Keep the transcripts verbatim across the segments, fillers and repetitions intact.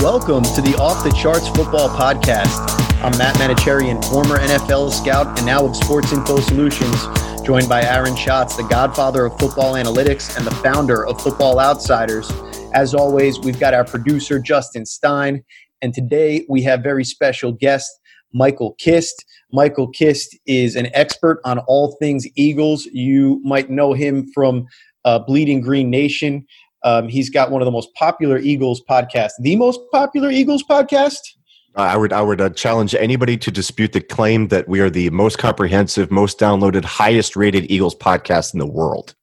Welcome to the Off the Charts Football Podcast. I'm Matt Manicherian, former N F L scout and now of Sports Info Solutions, joined by Aaron Schatz, the godfather of football analytics and the founder of Football Outsiders. As always, we've got our producer, Justin Stein, and today we have very special guest, Michael Kist. Michael Kist is an expert on all things Eagles. You might know him from uh, Bleeding Green Nation. Um, he's got one of the most popular Eagles podcasts, the most popular Eagles podcast. Uh, I would I would uh, challenge anybody to dispute the claim that we are the most comprehensive, most downloaded, highest rated Eagles podcast in the world.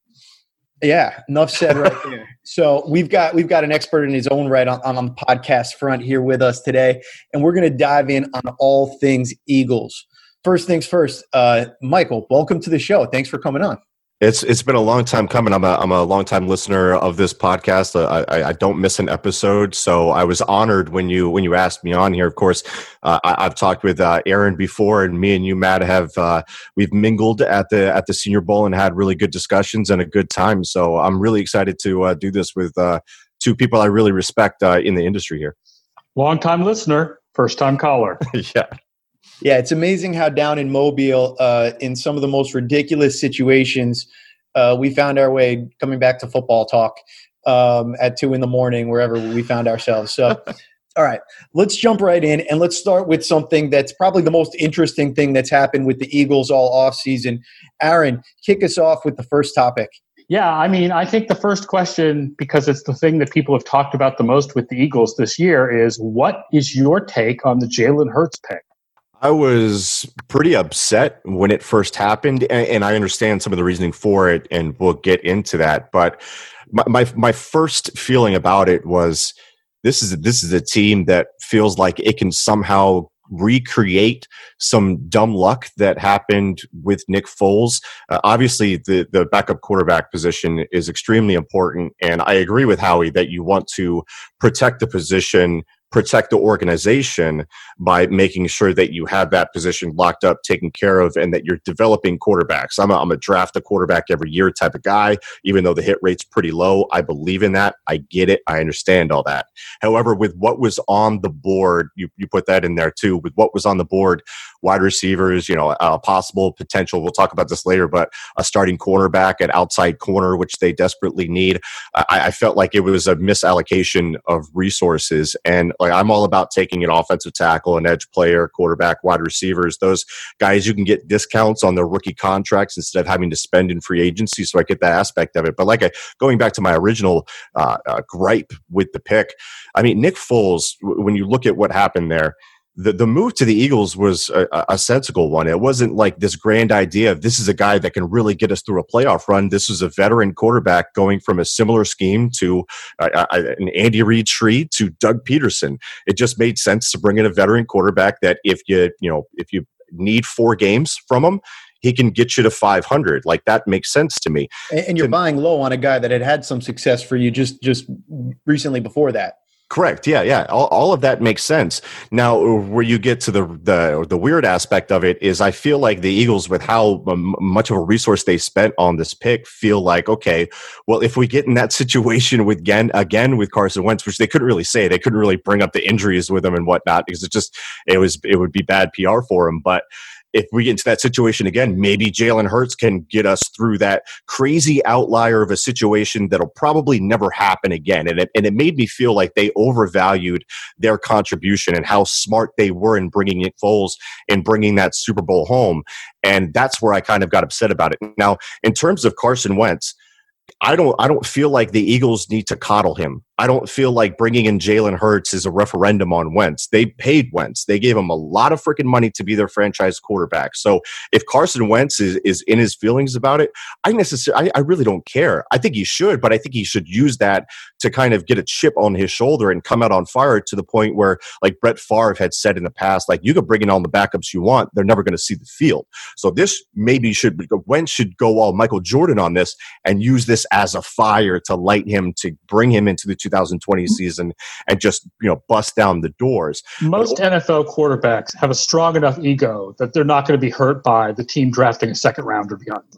Yeah, enough said right there. So we've got we've got an expert in his own right on, on the podcast front here with us today, and we're going to dive in on all things Eagles. First things first, uh, Michael, welcome to the show. Thanks for coming on. It's it's been a long time coming. I'm a I'm a long time listener of this podcast. I, I don't miss an episode, so I was honored when you when you asked me on here. Of course, uh, I, I've talked with uh, Aaron before, and me and you, Matt, have uh, we've mingled at the at the Senior Bowl and had really good discussions and a good time. So I'm really excited to uh, do this with uh, two people I really respect uh, in the industry here. Long time listener, first time caller. Yeah. Yeah, it's amazing how down in Mobile, uh, in some of the most ridiculous situations, uh, we found our way coming back to football talk um, at two in the morning, wherever we found ourselves. So, all right, let's jump right in, and let's start with something that's probably the most interesting thing that's happened with the Eagles all offseason. Aaron, kick us off with the first topic. Yeah, I mean, I think the first question, because it's the thing that people have talked about the most with the Eagles this year, is what is your take on the Jalen Hurts pick? I was pretty upset when it first happened, and, and I understand some of the reasoning for it, and we'll get into that. But my, my my first feeling about it was this is this is a team that feels like it can somehow recreate some dumb luck that happened with Nick Foles. Uh, obviously, the the backup quarterback position is extremely important, and I agree with Howie that you want to protect the position, protect the organization by making sure that you have that position locked up, taken care of, and that you're developing quarterbacks. I'm a, I'm a draft a quarterback every year type of guy, even though the hit rate's pretty low. I believe in that. I get it. I understand all that. However, with what was on the board, you, you put that in there too, with what was on the board, wide receivers, you know, a possible potential, we'll talk about this later, but a starting cornerback at outside corner, which they desperately need. I, I felt like it was a misallocation of resources, and like I'm all about taking an offensive tackle, an edge player, quarterback, wide receivers, those guys you can get discounts on their rookie contracts instead of having to spend in free agency. So I get that aspect of it. But like I, going back to my original uh, uh, gripe with the pick, I mean, Nick Foles, w- when you look at what happened there, The the move to the Eagles was a, a sensible one. It wasn't like this grand idea of this is a guy that can really get us through a playoff run. This was a veteran quarterback going from a similar scheme to uh, an Andy Reid tree to Doug Peterson. It just made sense to bring in a veteran quarterback that if you you know if you need four games from him, he can get you to five hundred. Like, that makes sense to me. And, and you're to, buying low on a guy that had had some success for you just just recently before that. Correct. Yeah, yeah. All, all of that makes sense. Now, where you get to the the the weird aspect of it is, I feel like the Eagles, with how um, much of a resource they spent on this pick, feel like, okay, well, if we get in that situation with again again with Carson Wentz, which they couldn't really say, they couldn't really bring up the injuries with him and whatnot, because it just it was it would be bad P R for him, but. If we get into that situation again, maybe Jalen Hurts can get us through that crazy outlier of a situation that'll probably never happen again. And it, and it made me feel like they overvalued their contribution and how smart they were in bringing Nick Foles and bringing that Super Bowl home. And that's where I kind of got upset about it. Now, in terms of Carson Wentz, I don't I don't feel like the Eagles need to coddle him. I don't feel like bringing in Jalen Hurts is a referendum on Wentz. They paid Wentz. They gave him a lot of freaking money to be their franchise quarterback. So if Carson Wentz is, is in his feelings about it, I necessarily I, I really don't care. I think he should, but I think he should use that to kind of get a chip on his shoulder and come out on fire to the point where, like Brett Favre had said in the past, like, you can bring in all the backups you want, they're never going to see the field. So this maybe should Wentz should go all Michael Jordan on this and use this as a fire to light him, to bring him into the two thousand twenty season and just, you know, bust down the doors. Most but, N F L quarterbacks have a strong enough ego that they're not going to be hurt by the team drafting a second rounder beyond them.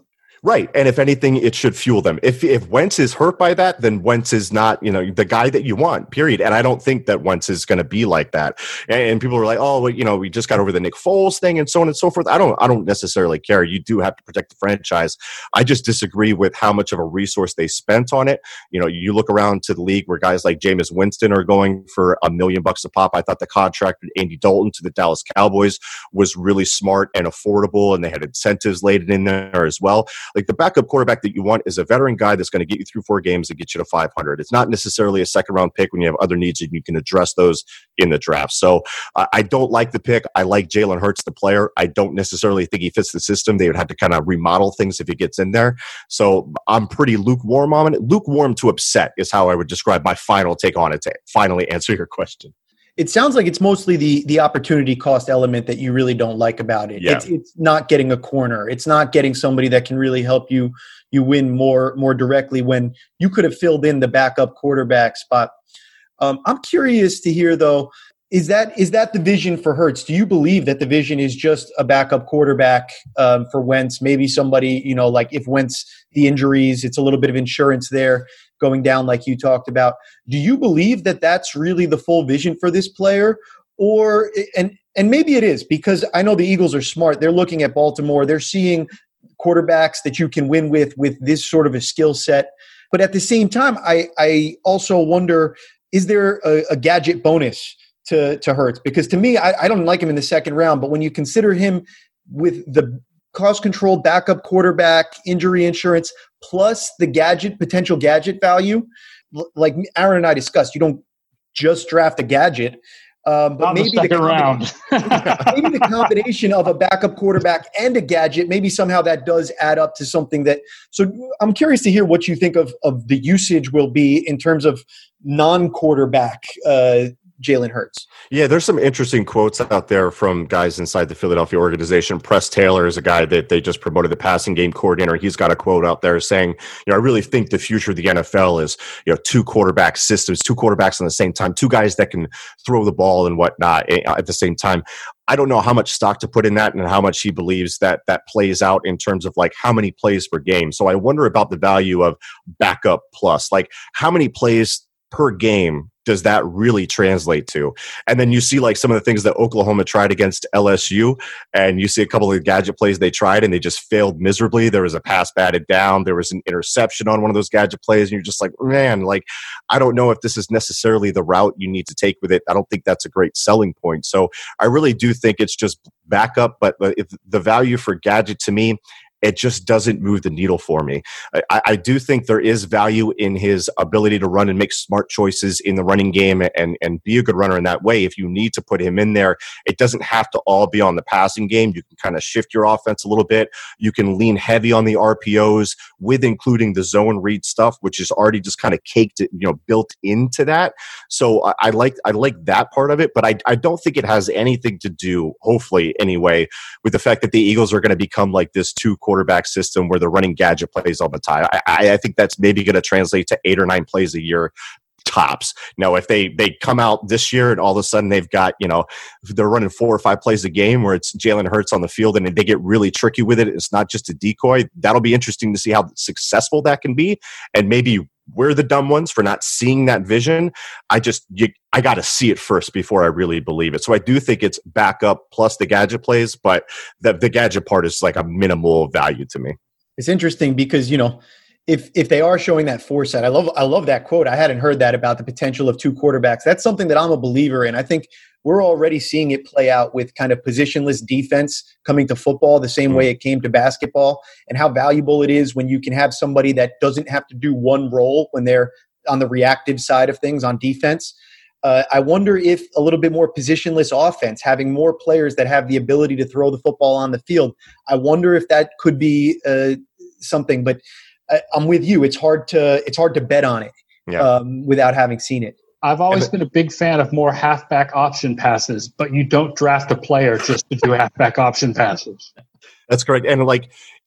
Right. And if anything, it should fuel them. If if Wentz is hurt by that, then Wentz is not, you know, the guy that you want, period. And I don't think that Wentz is going to be like that. And, and people are like, oh, well, you know, we just got over the Nick Foles thing and so on and so forth. I don't I don't necessarily care. You do have to protect the franchise. I just disagree with how much of a resource they spent on it. You know, you look around to the league where guys like Jameis Winston are going for a million bucks a pop. I thought the contract with Andy Dalton to the Dallas Cowboys was really smart and affordable, and they had incentives laid in there as well. Like, the backup quarterback that you want is a veteran guy that's going to get you through four games and get you to five hundred. It's not necessarily a second round pick when you have other needs and you can address those in the draft. So uh, I don't like the pick. I like Jalen Hurts, the player. I don't necessarily think he fits the system. They would have to kind of remodel things if he gets in there. So I'm pretty lukewarm on it. Lukewarm to upset is how I would describe my final take on it to finally answer your question. It sounds like it's mostly the the opportunity cost element that you really don't like about it. Yeah. It's it's not getting a corner. It's not getting somebody that can really help you you win more more directly when you could have filled in the backup quarterback spot. Um, I'm curious to hear though, is that is that the vision for Hurts? Do you believe that the vision is just a backup quarterback um, for Wentz? Maybe somebody, you know, like if Wentz, the injuries, it's a little bit of insurance there going down like you talked about. Do you believe that that's really the full vision for this player? Or, and and maybe it is, because I know the Eagles are smart. They're looking at Baltimore. They're seeing quarterbacks that you can win with, with this sort of a skill set. But at the same time, I, I also wonder, is there a, a gadget bonus to, to Hurts? Because to me, I, I don't like him in the second round, but when you consider him with the cost-controlled backup quarterback, injury insurance, plus the gadget, potential gadget value, like Aaron and I discussed, you don't just draft a gadget. Um, but Not maybe the second the round. maybe the combination of a backup quarterback and a gadget, maybe somehow that does add up to something that. So I'm curious to hear what you think of of the usage will be in terms of non-quarterback uh, Jalen Hurts. Yeah, there's some interesting quotes out there from guys inside the Philadelphia organization. Press Taylor is a guy that they just promoted, the passing game coordinator. He's got a quote out there saying, you know, I really think the future of the N F L is, you know, two quarterback systems, two quarterbacks on the same time, two guys that can throw the ball and whatnot at the same time. I don't know how much stock to put in that and how much he believes that that plays out in terms of like how many plays per game. So I wonder about the value of backup plus, like how many plays per game does that really translate to? And then you see like some of the things that Oklahoma tried against L S U, and you see a couple of the gadget plays they tried and they just failed miserably. There was a pass batted down. There was an interception on one of those gadget plays. And you're just like, man, like, I don't know if this is necessarily the route you need to take with it. I don't think that's a great selling point. So I really do think it's just backup, but if the value for gadget to me, it just doesn't move the needle for me. I, I do think there is value in his ability to run and make smart choices in the running game and, and be a good runner in that way. If you need to put him in there, it doesn't have to all be on the passing game. You can kind of shift your offense a little bit. You can lean heavy on the R P Os with including the zone read stuff, which is already just kind of caked, you know, built into that. So I, I like I like that part of it, but I, I don't think it has anything to do, hopefully anyway, with the fact that the Eagles are going to become like this two quarterback system where they're running gadget plays all the time. I, I, I think that's maybe going to translate to eight or nine plays a year tops. Now, if they they come out this year and all of a sudden they've got, you know, they're running four or five plays a game where it's Jalen Hurts on the field and they get really tricky with it, it's not just a decoy, that'll be interesting to see how successful that can be. And maybe we're the dumb ones for not seeing that vision. I just, you, I got to see it first before I really believe it. So I do think it's backup plus the gadget plays, but the, the gadget part is like a minimal value to me. It's interesting because, you know, if if they are showing that foresight, I love I love that quote. I hadn't heard that about the potential of two quarterbacks. That's something that I'm a believer in. I think we're already seeing it play out with kind of positionless defense coming to football the same way it came to basketball, and how valuable it is when you can have somebody that doesn't have to do one role when they're on the reactive side of things on defense. Uh, I wonder if a little bit more positionless offense, having more players that have the ability to throw the football on the field, I wonder if that could be uh, something. But I'm with you. It's hard to it's hard to bet on it yeah. um, without having seen it. I've always been a big fan of more halfback option passes, but you don't draft a player just to do halfback option passes. That's correct. And like,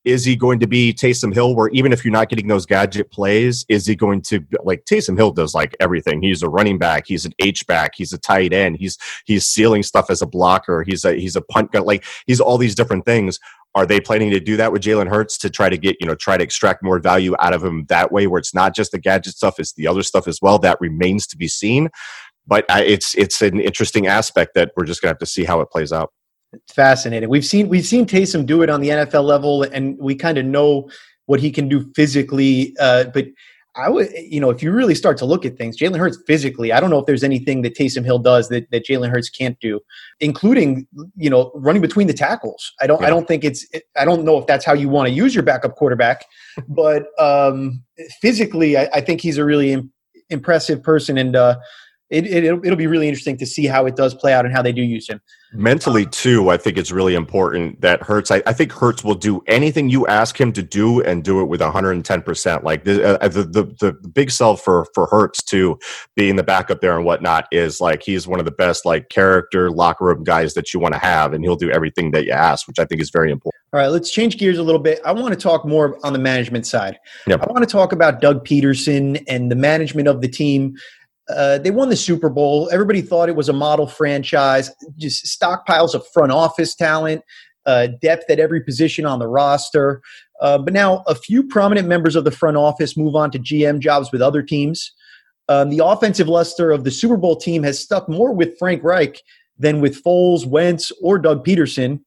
Is he going to be Taysom Hill, where even if you're not getting those gadget plays, is he going to, like, Taysom Hill does like everything. He's a running back, he's an H-back, he's a tight end, he's he's sealing stuff as a blocker, he's a he's a punt gun, like he's all these different things. Are they planning to do that with Jalen Hurts to try to get, you know, try to extract more value out of him that way, where it's not just the gadget stuff, it's the other stuff as well? That remains to be seen. But uh, it's it's an interesting aspect that we're just going to have to see how it plays out. It's fascinating. We've seen we've seen Taysom do it on the N F L level, and we kind of know what he can do physically. Uh, but I would, you know, if you really start to look at things, Jalen Hurts physically, I don't know if there's anything that Taysom Hill does that, that Jalen Hurts can't do, including, you know, running between the tackles. I don't, yeah. I don't think it's, I don't know if that's how you want to use your backup quarterback, but um, physically, I, I think he's a really im- impressive person, and uh, it, it it'll, it'll be really interesting to see how it does play out and how they do use him. Mentally, too, I think it's really important that Hurts, I, I think Hurts will do anything you ask him to do and do it with one hundred ten percent. Like the, uh, the, the, the big sell for, for Hurts, too, being the backup there and whatnot, is like he's one of the best like character locker room guys that you want to have, and he'll do everything that you ask, which I think is very important. All right, let's change gears a little bit. I want to talk more on the management side. Yep. I want to talk about Doug Peterson and the management of the team. Uh, they won the Super Bowl. Everybody thought it was a model franchise, just stockpiles of front office talent, uh, depth at every position on the roster. Uh, but now a few prominent members of the front office move on to G M jobs with other teams. Um, the offensive luster of the Super Bowl team has stuck more with Frank Reich than with Foles, Wentz, or Doug Peterson.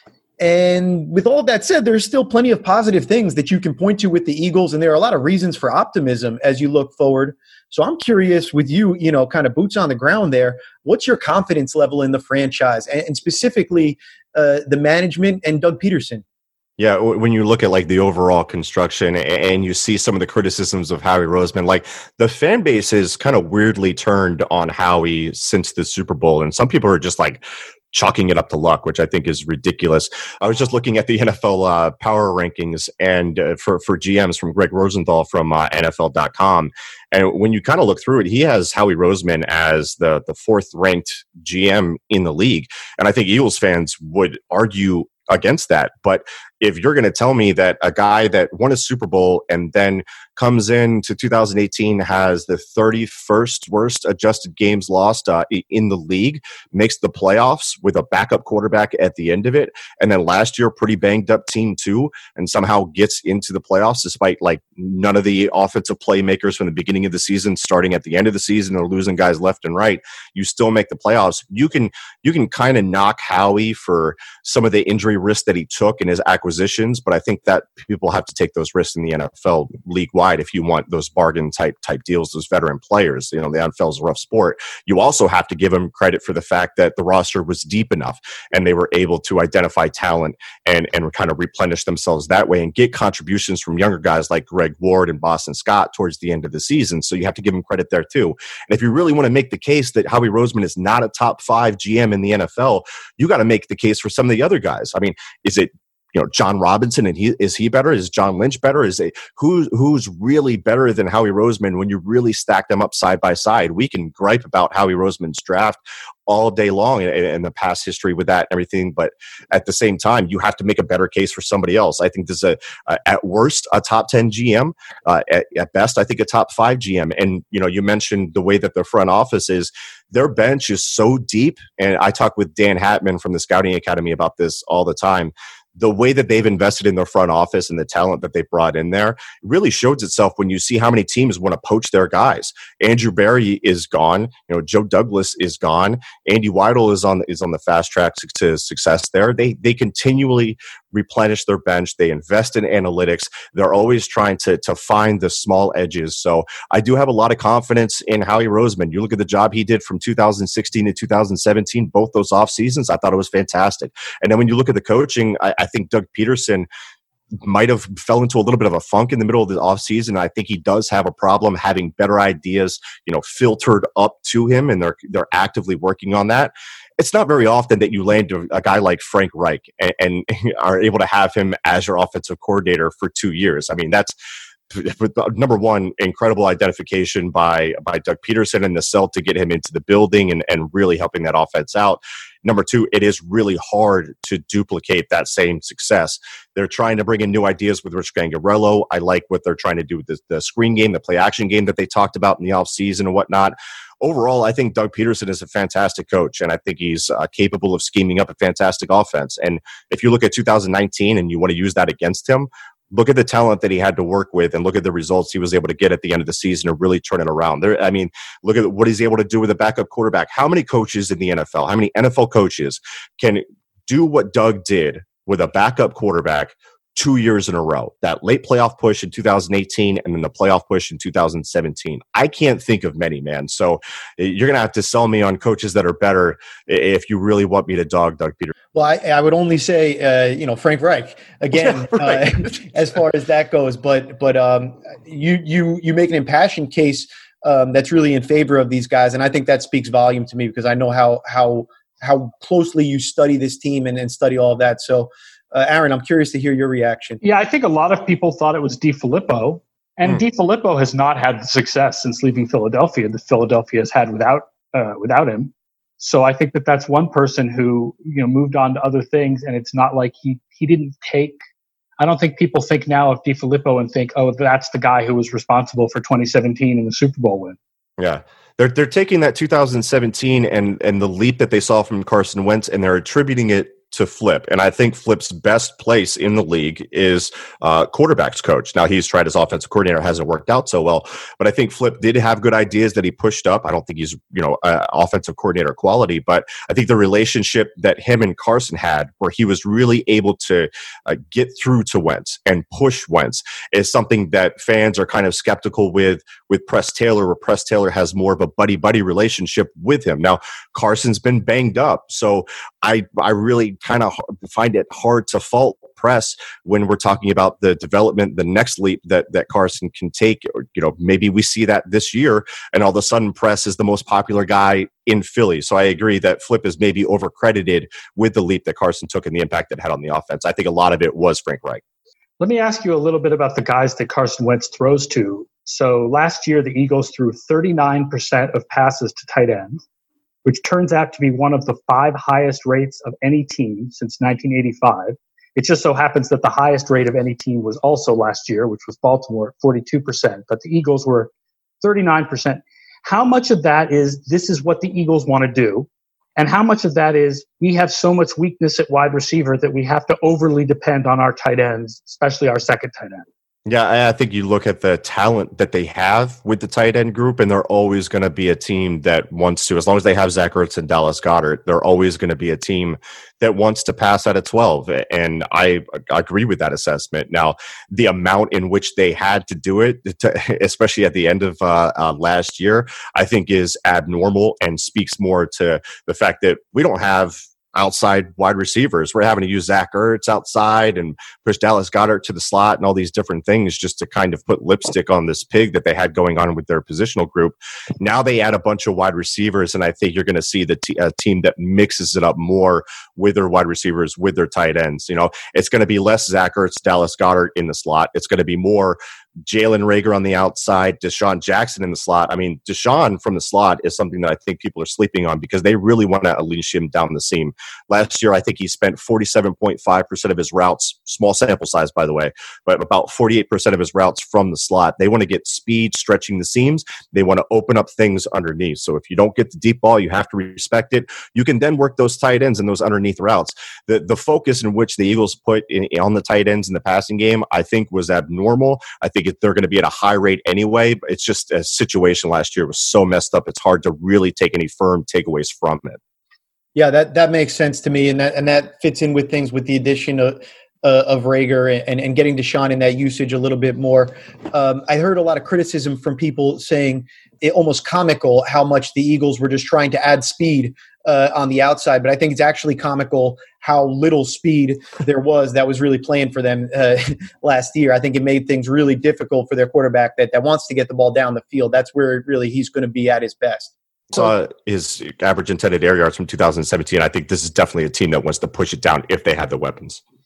And with all of that said, there's still plenty of positive things that you can point to with the Eagles, and there are a lot of reasons for optimism as you look forward. So I'm curious with you, you know, kind of boots on the ground there, what's your confidence level in the franchise, and, and specifically uh, the management and Doug Peterson? Yeah, when you look at like the overall construction and you see some of the criticisms of Howie Roseman, like the fan base is kind of weirdly turned on Howie since the Super Bowl, and some people are just like chalking it up to luck, which I think is ridiculous. I was just looking at the N F L uh, power rankings and uh, for, for G Ms from Greg Rosenthal from uh, N F L dot com. And when you kind of look through it, he has Howie Roseman as the, the fourth ranked G M in the league. And I think Eagles fans would argue against that. But if you're going to tell me that a guy that won a Super Bowl and then comes in to two thousand eighteen, has the thirty-first worst adjusted games lost uh, in the league, makes the playoffs with a backup quarterback at the end of it, and then last year pretty banged up team too, and somehow gets into the playoffs despite like none of the offensive playmakers from the beginning of the season starting at the end of the season or losing guys left and right, you still make the playoffs. You can you can kind of knock Howie for some of the injury risks that he took in his acquisitions, but I think that people have to take those risks in the N F L league wide if you want those bargain type type deals, those veteran players. You know, the N F L is a rough sport. You also have to give them credit for the fact that the roster was deep enough and they were able to identify talent and and kind of replenish themselves that way and get contributions from younger guys like Greg Ward and Boston Scott towards the end of the season. So you have to give them credit there too. And if you really want to make the case that Howie Roseman is not a top five G M in the N F L, you got to make the case for some of the other guys. I mean, is it, you know, John Robinson, and he is he better? Is John Lynch better? Is it who's who's really better than Howie Roseman when you really stack them up side by side? We can gripe about Howie Roseman's draft all day long and, and the past history with that and everything, but at the same time, you have to make a better case for somebody else. I think this is a, uh, at worst a top ten G M, uh, at, at best I think a top five G M. And you know, you mentioned the way that their front office is. Their bench is so deep, and I talk with Dan Hatman from the Scouting Academy about this all the time. The way that they've invested in their front office and the talent that they brought in there really shows itself when you see how many teams want to poach their guys. Andrew Berry is gone. You know, Joe Douglas is gone. Andy Weidel is on is on the fast track to success there. They they continually replenish their bench. They invest in analytics. They're always trying to to find the small edges. So I do have a lot of confidence in Howie Roseman. You look at the job he did from two thousand sixteen to two thousand seventeen, both those off seasons, I thought it was fantastic. And then when you look at the coaching, I, I think Doug Peterson might have fell into a little bit of a funk in the middle of the offseason. I think he does have a problem having better ideas, you know, filtered up to him, and they're they're actively working on that. It's not very often that you land a guy like Frank Reich and, and are able to have him as your offensive coordinator for two years. I mean, that's number one, incredible identification by by Doug Peterson and the cell to get him into the building and, and really helping that offense out. Number two, it is really hard to duplicate that same success. They're trying to bring in new ideas with Rich Gangarello. I like what they're trying to do with the, the screen game, the play action game that they talked about in the offseason and whatnot. Overall, I think Doug Peterson is a fantastic coach, and I think he's uh, capable of scheming up a fantastic offense. And if you look at two thousand nineteen and you want to use that against him, look at the talent that he had to work with and look at the results he was able to get at the end of the season and really turn it around. There, I mean, look at what he's able to do with a backup quarterback. How many coaches in the N F L, how many N F L coaches can do what Doug did with a backup quarterback two years in a row? That late playoff push in two thousand eighteen and then the playoff push in two thousand seventeen. I can't think of many, man. So you're going to have to sell me on coaches that are better if you really want me to dog Doug Peterson. Well, I, I would only say, uh, you know, Frank Reich again, yeah, right. uh, as far as that goes. But but um, you you you make an impassioned case um, that's really in favor of these guys, and I think that speaks volume to me because I know how how how closely you study this team and, and study all of that. So, uh, Aaron, I'm curious to hear your reaction. Yeah, I think a lot of people thought it was DeFilippo, and mm. DeFilippo has not had the success since leaving Philadelphia that Philadelphia has had without uh, without him. So I think that that's one person who, you know, moved on to other things, and it's not like he, he didn't take – I don't think people think now of DeFilippo and think, oh, that's the guy who was responsible for twenty seventeen and the Super Bowl win. Yeah. They're they're taking that two thousand seventeen and, and the leap that they saw from Carson Wentz, and they're attributing it to Flip. And I think Flip's best place in the league is uh, quarterback's coach. Now, he's tried as offensive coordinator, hasn't worked out so well, but I think Flip did have good ideas that he pushed up. I don't think he's, you know, uh, offensive coordinator quality, but I think the relationship that him and Carson had, where he was really able to uh, get through to Wentz and push Wentz, is something that fans are kind of skeptical with with Press Taylor, where Press Taylor has more of a buddy-buddy relationship with him. Now, Carson's been banged up, so I I really kind of find it hard to fault Press when we're talking about the development, the next leap that that Carson can take. Or, you know, maybe we see that this year, and all of a sudden Press is the most popular guy in Philly. So I agree that Flip is maybe overcredited with the leap that Carson took and the impact it had on the offense. I think a lot of it was Frank Reich. Let me ask you a little bit about the guys that Carson Wentz throws to. So last year, the Eagles threw thirty-nine percent of passes to tight ends, which turns out to be one of the five highest rates of any team since nineteen eighty-five. It just so happens that the highest rate of any team was also last year, which was Baltimore, forty-two percent. But the Eagles were thirty-nine percent. How much of that is this is what the Eagles want to do? And how much of that is we have so much weakness at wide receiver that we have to overly depend on our tight ends, especially our second tight end? Yeah, I think you look at the talent that they have with the tight end group, and they're always going to be a team that wants to, as long as they have Zach Ertz and Dallas Goedert, they're always going to be a team that wants to pass out of twelve. And I, I agree with that assessment. Now, the amount in which they had to do it, to, especially at the end of uh, uh, last year, I think is abnormal and speaks more to the fact that we don't have outside wide receivers. We're having to use Zach Ertz outside and push Dallas Goedert to the slot and all these different things just to kind of put lipstick on this pig that they had going on with their positional group. Now they add a bunch of wide receivers, and I think you're going to see the t- a team that mixes it up more with their wide receivers, with their tight ends. You know, it's going to be less Zach Ertz, Dallas Goedert in the slot. It's going to be more Jalen Reagor on the outside, Deshaun Jackson in the slot. I mean, Deshaun from the slot is something that I think people are sleeping on because they really want to unleash him down the seam. Last year, I think he spent forty-seven point five percent of his routes, small sample size, by the way, but about forty-eight percent of his routes from the slot. They want to get speed stretching the seams. They want to open up things underneath. So if you don't get the deep ball, you have to respect it. You can then work those tight ends and those underneath routes. The the focus in which the Eagles put in, on the tight ends in the passing game, I think was abnormal. I think they're going to be at a high rate anyway. But it's just a situation last year was so messed up. It's hard to really take any firm takeaways from it. Yeah, that, that makes sense to me. And that, and that fits in with things with the addition of, uh, of Reagor and, and getting Deshaun in that usage a little bit more. Um, I heard a lot of criticism from people saying it almost comical how much the Eagles were just trying to add speed uh, on the outside. But I think it's actually comical how little speed there was that was really playing for them uh, last year. I think it made things really difficult for their quarterback that, that wants to get the ball down the field. That's where really he's going to be at his best. Saw his average intended air yards from two thousand seventeen. I think this is definitely a team that wants to push it down if they had the weapons.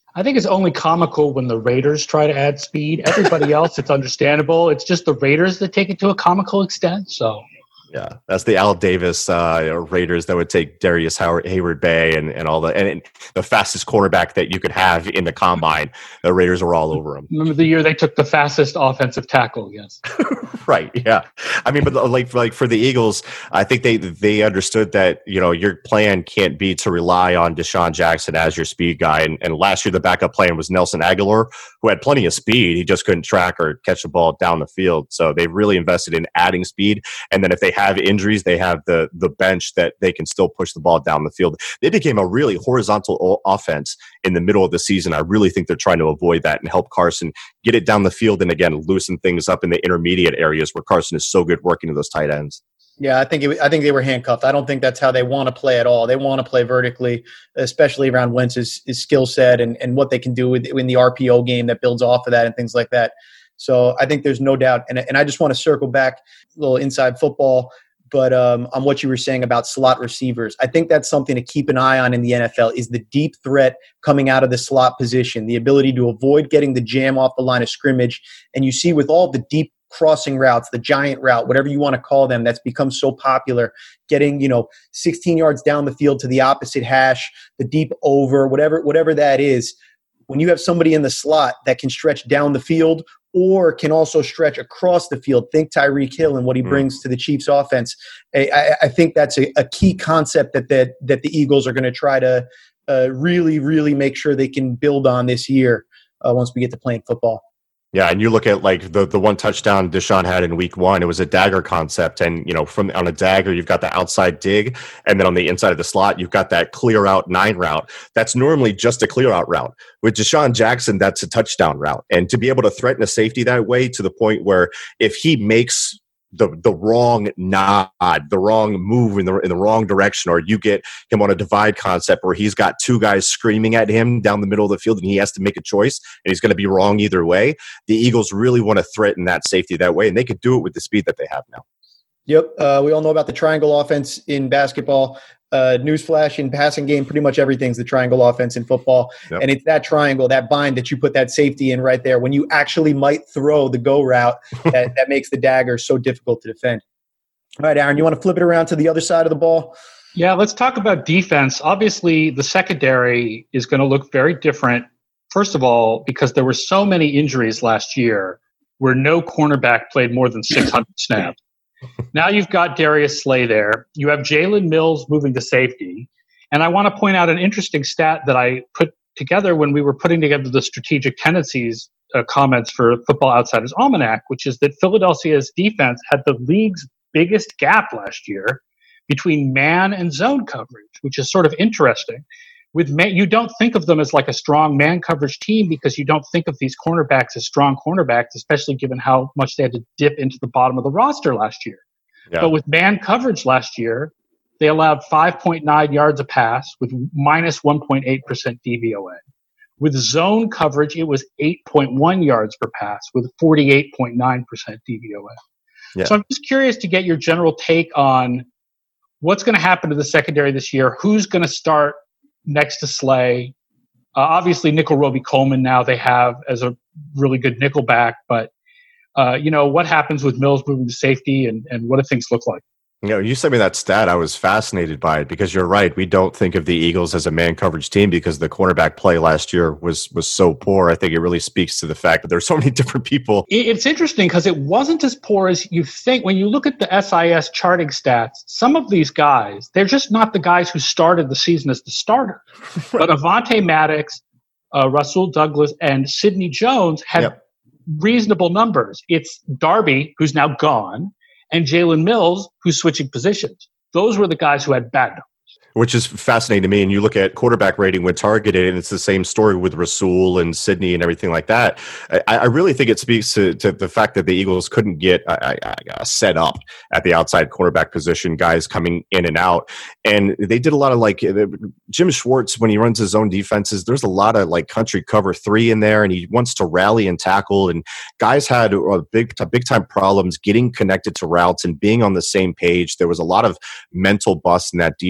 I think it's only comical when the Raiders try to add speed. Everybody else, it's understandable. It's just the Raiders that take it to a comical extent. So, yeah, that's the Al Davis uh, Raiders that would take Darius Howard, Hayward Bay and, and all the and it, the fastest quarterback that you could have in the combine. The Raiders were all over him. Remember the year they took the fastest offensive tackle? Yes, right. Yeah, I mean, but like like for the Eagles, I think they they understood that you know your plan can't be to rely on Deshaun Jackson as your speed guy. And, and last year the backup plan was Nelson Aguilar, who had plenty of speed. He just couldn't track or catch the ball down the field. So they really invested in adding speed. And then if they have injuries, they have the the bench that they can still push the ball down the field. They became a really horizontal o- offense in the middle of the season. I really think they're trying to avoid that and help Carson get it down the field and, again, loosen things up in the intermediate areas where Carson is so good working to those tight ends. Yeah, I think it, I think they were handcuffed. I don't think that's how they want to play at all. They want to play vertically, especially around Wentz's his skill set and, and what they can do with, in the R P O game that builds off of that and things like that. So I think there's no doubt. And, and I just want to circle back a little inside football, but um, on what you were saying about slot receivers. I think that's something to keep an eye on in the N F L is the deep threat coming out of the slot position, the ability to avoid getting the jam off the line of scrimmage. And you see with all the deep crossing routes, the giant route, whatever you want to call them, that's become so popular, getting, you know, sixteen yards down the field to the opposite hash, the deep over, whatever, whatever that is. When you have somebody in the slot that can stretch down the field or can also stretch across the field, think Tyreek Hill and what he brings mm. to the Chiefs offense. I, I think that's a, a key concept that, that, that the Eagles are going to try to uh, really, really make sure they can build on this year uh, once we get to playing football. Yeah, and you look at like the, the one touchdown Deshaun had in week one, it was a dagger concept. And, you know, from on a dagger, you've got the outside dig. And then on the inside of the slot, you've got that clear out nine route. That's normally just a clear out route. With Deshaun Jackson, that's a touchdown route. And to be able to threaten a safety that way to the point where if he makes the the wrong nod, the wrong move in the in the wrong direction, or you get him on a divide concept where he's got two guys screaming at him down the middle of the field and he has to make a choice and he's going to be wrong either way. The Eagles really want to threaten that safety that way, and they could do it with the speed that they have now. Yep. Uh, we all know about the triangle offense in basketball. Uh, newsflash, in passing game, pretty much everything's the triangle offense in football. Yep. And it's that triangle, that bind that you put that safety in right there when you actually might throw the go route that, that makes the dagger so difficult to defend. All right, Aaron, you want to flip it around to the other side of the ball? Yeah, let's talk about defense. Obviously, the secondary is going to look very different. First of all, because there were so many injuries last year where no cornerback played more than six hundred snaps. Now you've got Darius Slay there. You have Jalen Mills moving to safety. And I want to point out an interesting stat that I put together when we were putting together the strategic tendencies uh, comments for Football Outsiders Almanac, which is that Philadelphia's defense had the league's biggest gap last year between man and zone coverage, which is sort of interesting. With man, you don't think of them as like a strong man coverage team because you don't think of these cornerbacks as strong cornerbacks, especially given how much they had to dip into the bottom of the roster last year. Yeah. But with man coverage last year, they allowed five point nine yards a pass with minus one point eight percent D V O A. With zone coverage, it was eight point one yards per pass with forty-eight point nine percent D V O A. Yeah. So I'm just curious to get your general take on what's going to happen to the secondary this year. Who's going to start next to Slay? Uh, obviously, Nickel Roby Coleman now they have as a really good nickel back, but uh, you know, what happens with Mills moving to safety and, and what do things look like? You know, you sent me that stat. I was fascinated by it because you're right. We don't think of the Eagles as a man coverage team because the cornerback play last year was was so poor. I think it really speaks to the fact that there's so many different people. It's interesting because it wasn't as poor as you think. When you look at the S I S charting stats, some of these guys, they're just not the guys who started the season as the starter. Right. But Avonte Maddox, uh, Rasul Douglas, and Sidney Jones had yep. reasonable numbers. It's Darby, who's now gone, and Jalen Mills, who's switching positions. Those were the guys who had bad numbers. Which is fascinating to me. And you look at quarterback rating when targeted, and it's the same story with Rasul and Sidney and everything like that. I, I really think it speaks to, to the fact that the Eagles couldn't get uh, uh, set up at the outside quarterback position, guys coming in and out. And they did a lot of like uh, Jim Schwartz, when he runs his own defenses, there's a lot of like country cover three in there, and he wants to rally and tackle. And guys had uh, big, big time problems getting connected to routes and being on the same page. There was a lot of mental bust in that defense. And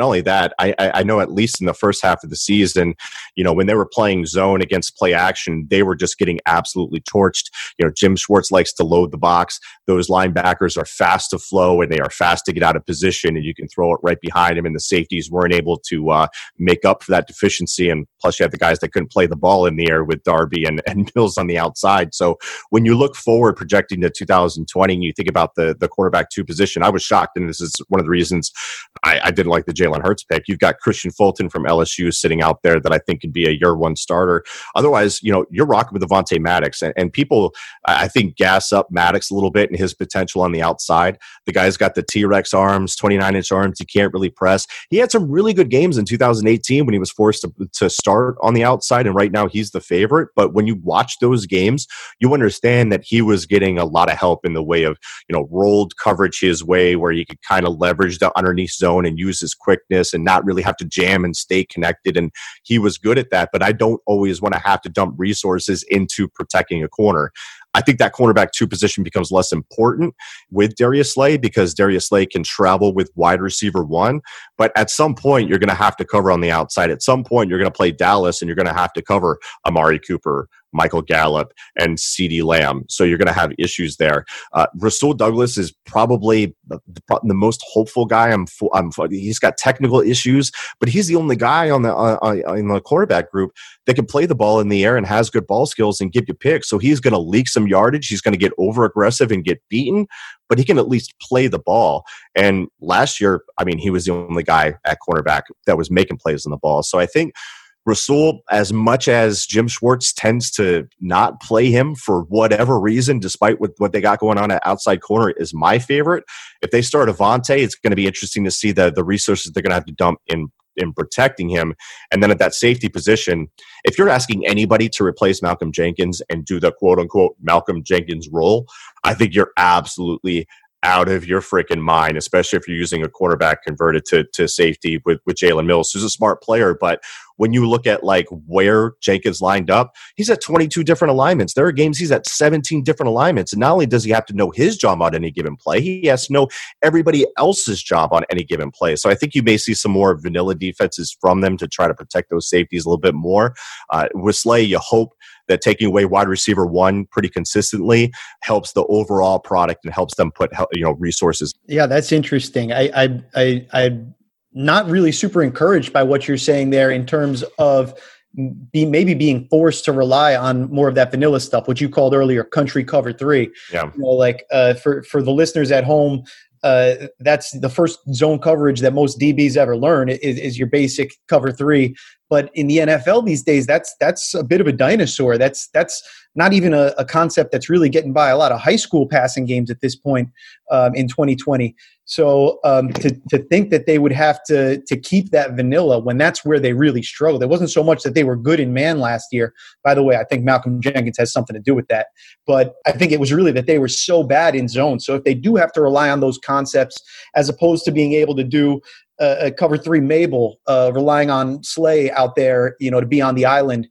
only that, I, I know at least in the first half of the season, you know, when they were playing zone against play action, they were just getting absolutely torched. You know, Jim Schwartz likes to load the box. Those linebackers are fast to flow and they are fast to get out of position, and you can throw it right behind him, and the safeties weren't able to uh, make up for that deficiency. And plus you have the guys that couldn't play the ball in the air with Darby and, and Mills on the outside. So when you look forward projecting to two thousand twenty and you think about the, the quarterback two position, I was shocked. And this is one of the reasons I, I didn't like the Jalen Hurts pick. You've got Christian Fulton from L S U sitting out there that I think could be a year one starter. Otherwise, you know, you're rocking with Avonte Maddox, and, and people, I think, gas up Maddox a little bit and his potential on the outside. The guy's got the T-Rex arms, twenty-nine inch arms. He can't really press. He had some really good games in two thousand eighteen when he was forced to, to start on the outside, and right now he's the favorite. But when you watch those games, you understand that he was getting a lot of help in the way of, you know, rolled coverage his way, where he could kind of leverage the underneath zone and use his quickness and not really have to jam and stay connected. And he was good at that, but I don't always want to have to dump resources into protecting a corner. I think that cornerback two position becomes less important with Darius Slay because Darius Slay can travel with wide receiver one. But at some point, you're going to have to cover on the outside. At some point, you're going to play Dallas and you're going to have to cover Amari Cooper, Michael Gallup, and CeeDee Lamb. So you're going to have issues there. Uh, Rasul Douglas is probably the, the most hopeful guy. I'm, I'm, he's got technical issues, but he's the only guy on the uh, in the quarterback group that can play the ball in the air and has good ball skills and give you picks. So he's going to leak some yardage. He's going to get over aggressive and get beaten, but he can at least play the ball. And last year, I mean, he was the only guy at cornerback that was making plays on the ball. So I think Rasul, as much as Jim Schwartz tends to not play him for whatever reason, despite what, what they got going on at outside corner, is my favorite. If they start Avonte, it's going to be interesting to see the, the resources they're going to have to dump in in protecting him. And then at that safety position, if you're asking anybody to replace Malcolm Jenkins and do the quote-unquote Malcolm Jenkins role, I think you're absolutely out of your freaking mind, especially if you're using a quarterback converted to, to safety with, with Jalen Mills, who's a smart player. But when you look at like where Jenkins lined up, he's at twenty-two different alignments. There are games he's at seventeen different alignments. And not only does he have to know his job on any given play, he has to know everybody else's job on any given play. So I think you may see some more vanilla defenses from them to try to protect those safeties a little bit more. Uh, with Slay, you hope that taking away wide receiver one pretty consistently helps the overall product and helps them put, you know, resources. Yeah, that's interesting. I, I, I, I'm not really super encouraged by what you're saying there in terms of be maybe being forced to rely on more of that vanilla stuff, what you called earlier, country cover three. Yeah. You know, like uh, for, for the listeners at home, uh, that's the first zone coverage that most D Bs ever learn is, is your basic cover three. But in the N F L these days, that's that's a bit of a dinosaur. That's that's not even a, a concept that's really getting by a lot of high school passing games at this point um, in twenty twenty. So um, to to think that they would have to to keep that vanilla when that's where they really struggled. It wasn't so much that they were good in man last year. By the way, I think Malcolm Jenkins has something to do with that. But I think it was really that they were so bad in zone. So if they do have to rely on those concepts as opposed to being able to do a cover three Mabel, uh, relying on Slay out there, you know, to be on the island,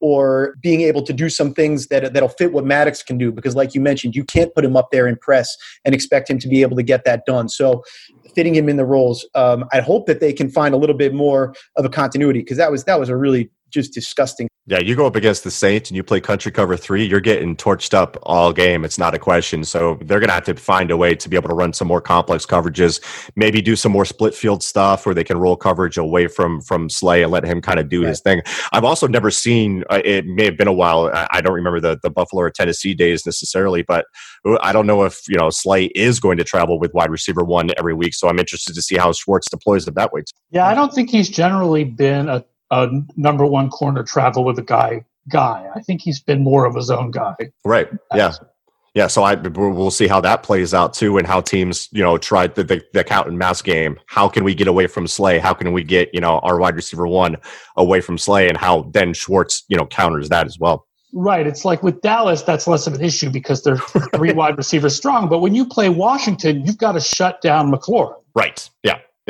or being able to do some things that that'll fit what Maddox can do. Because, like you mentioned, you can't put him up there in press and expect him to be able to get that done. So, fitting him in the roles, um, I hope that they can find a little bit more of a continuity, because that was that was a really just disgusting. Yeah, you go up against the Saints and you play country cover three, you're getting torched up all game. It's not a question. So they're going to have to find a way to be able to run some more complex coverages, maybe do some more split field stuff where they can roll coverage away from from Slay and let him kind of do right. his thing. I've also never seen, uh, it may have been a while, I, I don't remember the, the Buffalo or Tennessee days necessarily, but I don't know if, you know, Slay is going to travel with wide receiver one every week. So I'm interested to see how Schwartz deploys it that way. Yeah, I don't think he's generally been a a number one corner travel with a guy guy. I think he's been more of a zone guy. Right. Yeah. Yeah. So I, we'll see how that plays out too, and how teams, you know, try the, the, the cat and mouse game. How can we get away from Slay? How can we get, you know, our wide receiver one away from Slay, and how then Schwartz, you know, counters that as well. Right. It's like with Dallas, that's less of an issue because they're three wide receivers strong. But when you play Washington, you've got to shut down McLaurin. Right. Yeah.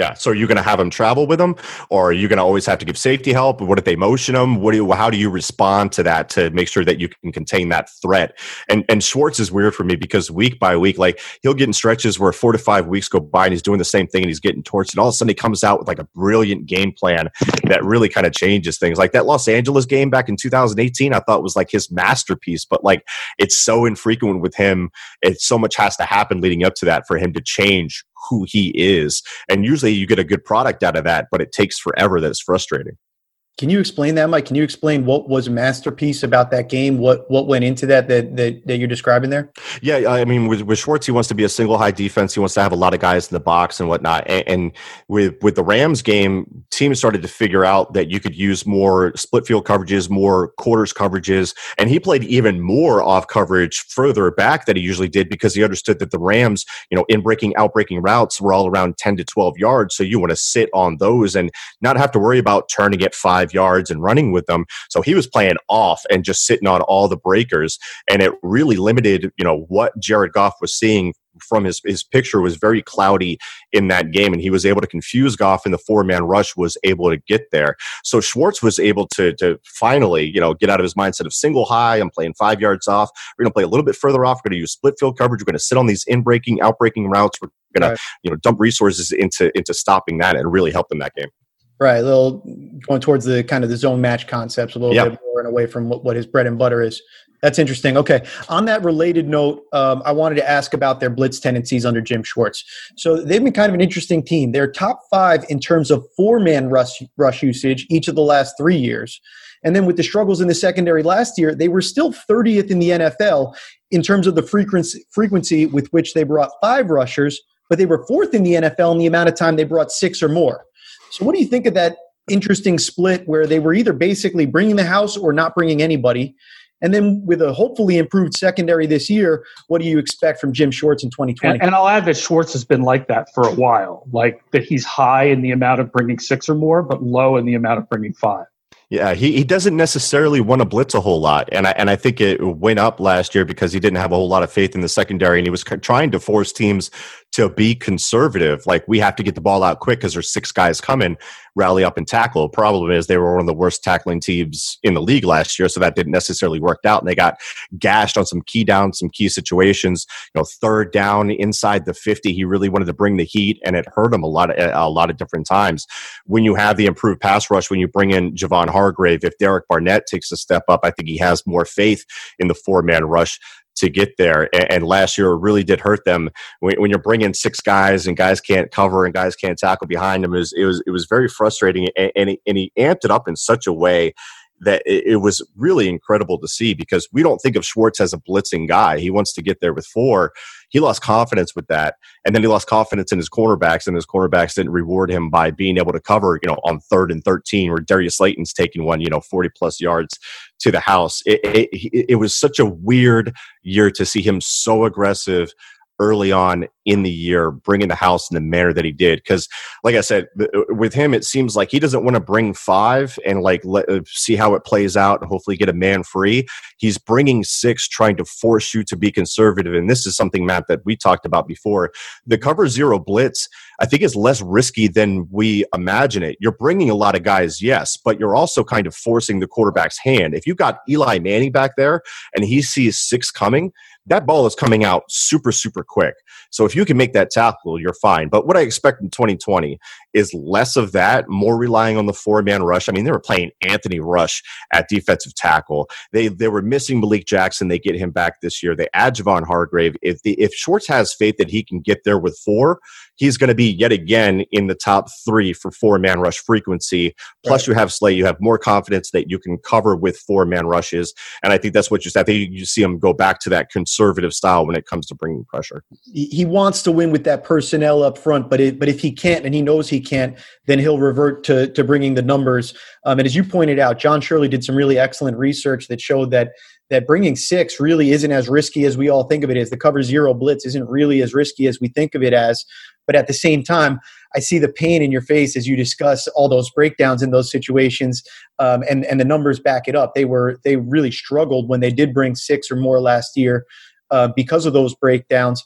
Yeah. So are you going to have him travel with them, or are you going to always have to give safety help? What if they motion him? What do you, how do you respond to that to make sure that you can contain that threat? And and Schwartz is weird for me because week by week, like he'll get in stretches where four to five weeks go by and he's doing the same thing and he's getting torched. And all of a sudden he comes out with like a brilliant game plan that really kind of changes things. Like that Los Angeles game back in two thousand eighteen, I thought was like his masterpiece, but like it's so infrequent with him. It so much has to happen leading up to that for him to change who he is. And usually you get a good product out of that, but it takes forever. That's frustrating. Can you explain that, Mike? Can you explain what was a masterpiece about that game? What what went into that that that, that you're describing there? Yeah, I mean, with, with Schwartz, he wants to be a single high defense. He wants to have a lot of guys in the box and whatnot. And, and with with the Rams game, teams started to figure out that you could use more split field coverages, more quarters coverages, and he played even more off coverage further back than he usually did because he understood that the Rams, you know, in breaking, out breaking routes were all around ten to twelve yards. So you want to sit on those and not have to worry about turning it five yards and running with them. So he was playing off and just sitting on all the breakers, and it really limited, you know, what Jared Goff was seeing from his his picture was very cloudy in that game, and he was able to confuse Goff, and the four-man rush was able to get there. So Schwartz was able to to finally, you know, get out of his mindset of single high. I'm playing five yards off. We're going to play a little bit further off. We're going to use split field coverage. We're going to sit on these in-breaking, out-breaking routes. We're going Right. to, you know, dump resources into into stopping that and really help them that game. Right, a little going towards the kind of the zone match concepts a little Yeah. bit more and away from what, what his bread and butter is. That's interesting. Okay, on that related note, um, I wanted to ask about their blitz tendencies under Jim Schwartz. So they've been kind of an interesting team. They're top five in terms of four-man rush, rush usage each of the last three years. And then with the struggles in the secondary last year, they were still thirtieth in the N F L in terms of the frequency, frequency with which they brought five rushers, but they were fourth in the N F L in the amount of time they brought six or more. So what do you think of that interesting split where they were either basically bringing the house or not bringing anybody? And then with a hopefully improved secondary this year, what do you expect from Jim Schwartz in twenty twenty? And, and I'll add that Schwartz has been like that for a while, like that he's high in the amount of bringing six or more, but low in the amount of bringing five. Yeah, he, he doesn't necessarily want to blitz a whole lot. And I, and I think it went up last year because he didn't have a whole lot of faith in the secondary, and he was trying to force teams to be conservative. Like, we have to get the ball out quick because there's six guys coming, rally up and tackle. Problem is they were one of the worst tackling teams in the league last year, so that didn't necessarily work out. And they got gashed on some key downs, some key situations. You know, third down inside the fifty, he really wanted to bring the heat, and it hurt him a lot of, a lot of different times. When you have the improved pass rush, when you bring in Javon Hargrave, if Derek Barnett takes a step up, I think he has more faith in the four-man rush to get there. And last year it really did hurt them when you're bringing six guys and guys can't cover and guys can't tackle behind them. It was, it was, it was very frustrating. And he, and he amped it up in such a way that it was really incredible to see, because we don't think of Schwartz as a blitzing guy. He wants to get there with four. He lost confidence with that. And then he lost confidence in his cornerbacks, and his cornerbacks didn't reward him by being able to cover, you know, on third and thirteen, where Darius Slayton's taking one, you know, forty plus yards to the house. It, it, it was such a weird year to see him so aggressive early on in the year, bringing the house in the manner that he did. Because, like I said, with him, it seems like he doesn't want to bring five and like let, uh, see how it plays out and hopefully get a man free. He's bringing six, trying to force you to be conservative. And this is something, Matt, that we talked about before. The cover zero blitz, I think, is less risky than we imagine it. You're bringing a lot of guys, yes, but you're also kind of forcing the quarterback's hand. If you've got Eli Manning back there and he sees six coming, that ball is coming out super, super quick. So if you can make that tackle, you're fine. But what I expect in twenty twenty is less of that, more relying on the four-man rush. I mean, they were playing Anthony Rush at defensive tackle. They they were missing Malik Jackson. They get him back this year. They add Javon Hargrave. If the if Schwartz has faith that he can get there with four, he's going to be yet again in the top three for four-man rush frequency. Plus, right. You have Slay. You have more confidence that you can cover with four-man rushes. And I think that's what you said. I think you see him go back to that conservative style when it comes to bringing pressure. He wants to win with that personnel up front, but it, but if he can't, and he knows he can't, then he'll revert to to bringing the numbers. Um, and as you pointed out, John Shirley did some really excellent research that showed that that bringing six really isn't as risky as we all think of it as. The cover zero blitz isn't really as risky as we think of it as. But at the same time, I see the pain in your face as you discuss all those breakdowns in those situations, um, and and the numbers back it up. They were they really struggled when they did bring six or more last year uh, because of those breakdowns.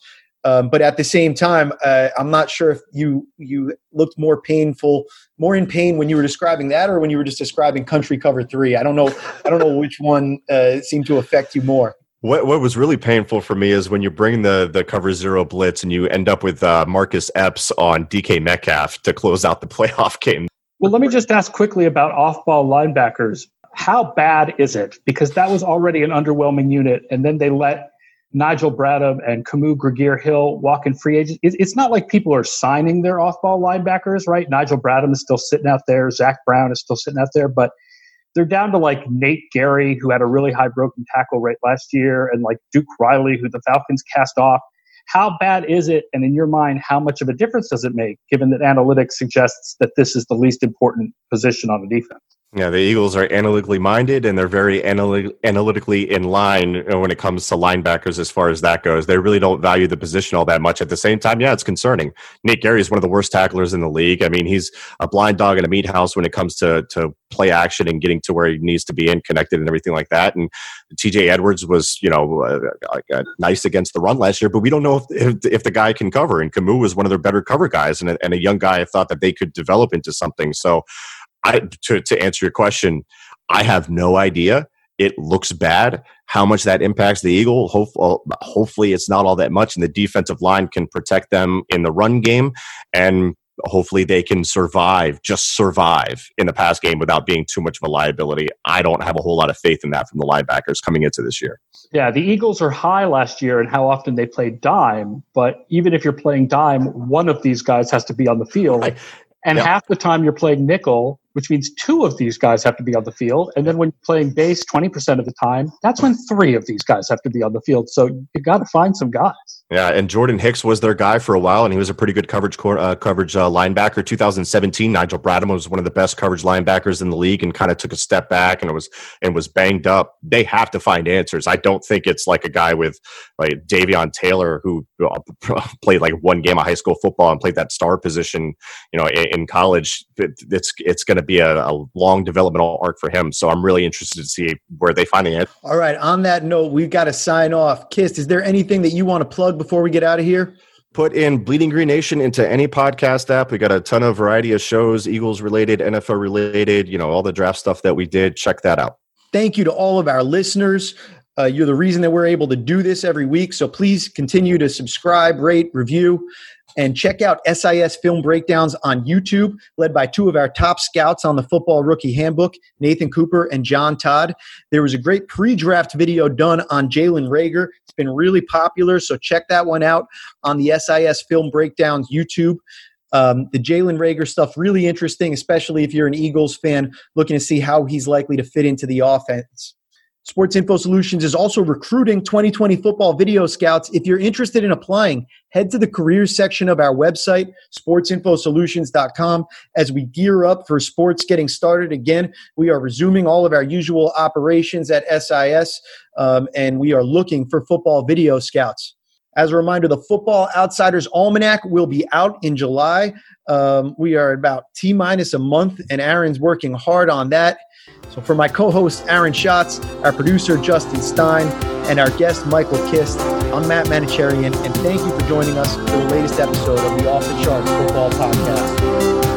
Um, but at the same time, uh, I'm not sure if you you looked more painful, more in pain when you were describing that, or when you were just describing Country Cover Three. I don't know. I don't know which one uh, seemed to affect you more. What what was really painful for me is when you bring the the cover zero blitz and you end up with uh, Marcus Epps on D K Metcalf to close out the playoff game. Well, let me just ask quickly about off-ball linebackers. How bad is it? Because that was already an underwhelming unit, and then they let Nigel Bradham and Camus Gregier-Hill walk in free agents. It's not like people are signing their off-ball linebackers, right? Nigel Bradham is still sitting out there. Zach Brown is still sitting out there. But they're down to like Nate Gary, who had a really high broken tackle rate last year, and like Duke Riley, who the Falcons cast off. How bad is it? And in your mind, how much of a difference does it make, given that analytics suggests that this is the least important position on the defense? Yeah, the Eagles are analytically minded, and they're very analy- analytically in line when it comes to linebackers as far as that goes. They really don't value the position all that much. At the same time, yeah, it's concerning. Nate Gary is one of the worst tacklers in the league. I mean, he's a blind dog in a meat house when it comes to, to play action and getting to where he needs to be and connected and everything like that. And T J Edwards was, you know, uh, uh, nice against the run last year, but we don't know if, if, if the guy can cover. And Camus was one of their better cover guys, and a, and a young guy I thought that they could develop into something. So, I, to, to answer your question, I have no idea. It looks bad. How much that impacts the Eagle, hope, hopefully it's not all that much, and the defensive line can protect them in the run game, and hopefully they can survive, just survive in the pass game without being too much of a liability. I don't have a whole lot of faith in that from the linebackers coming into this year. Yeah, the Eagles are high last year in how often they played dime, but even if you're playing dime, one of these guys has to be on the field. I, And yeah. half the time you're playing nickel, which means two of these guys have to be on the field. And then when you're playing base twenty percent of the time, that's when three of these guys have to be on the field. So you got to find some guys. Yeah, and Jordan Hicks was their guy for a while, and he was a pretty good coverage uh, coverage uh, linebacker. two thousand seventeen, Nigel Bradham was one of the best coverage linebackers in the league, and kind of took a step back and was and was banged up. They have to find answers. I don't think it's like a guy with like Davion Taylor, who played like one game of high school football and played that star position, you know, in, in college. It's it's going to be a, a long developmental arc for him. So I'm really interested to see where they find the answer. All right. On that note, we've got to sign off. Kist, is there anything that you want to plug before we get out of here? Put in Bleeding Green Nation into any podcast app. We got a ton of variety of shows, Eagles related, N F L related, you know, all the draft stuff that we did. Check that out. Thank you to all of our listeners. Uh, you're the reason that we're able to do this every week. So please continue to subscribe, rate, review, and check out S I S Film Breakdowns on YouTube, led by two of our top scouts on the Football Rookie Handbook, Nathan Cooper and John Todd. There was a great pre-draft video done on Jalen Reagor. It's been really popular, so check that one out on the S I S Film Breakdowns YouTube. Um, the Jalen Reagor stuff, really interesting, especially if you're an Eagles fan looking to see how he's likely to fit into the offense. Sports Info Solutions is also recruiting twenty twenty football video scouts. If you're interested in applying, head to the careers section of our website, sports info solutions dot com. As we gear up for sports getting started again, we are resuming all of our usual operations at S I S, um, and we are looking for football video scouts. As a reminder, the Football Outsiders Almanac will be out in July. Um, we are about T-minus a month, and Aaron's working hard on that. So for my co-host, Aaron Schatz, our producer, Justin Stein, and our guest, Michael Kist, I'm Matt Manicherian, and thank you for joining us for the latest episode of the Off the Charts Football Podcast.